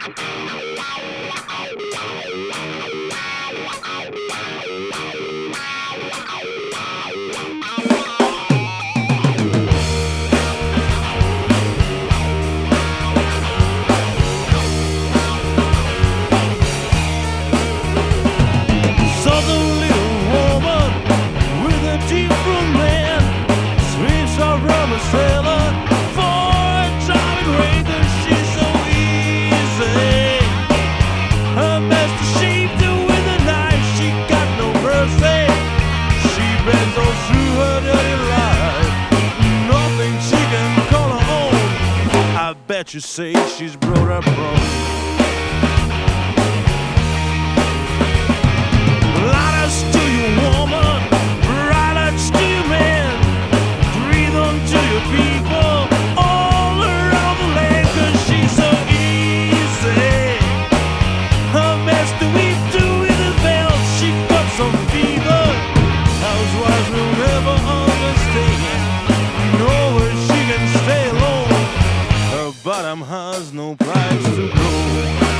Bet you say she's brought her bone. Lighters to you, woman. Lighters to you, man. Breathe onto your people all around the land, 'cause she's so easy. Her mess to eat to with a belt. She got some fever. Housewives will never understand. Know where she can stay alone. Her bottom has no price to grow.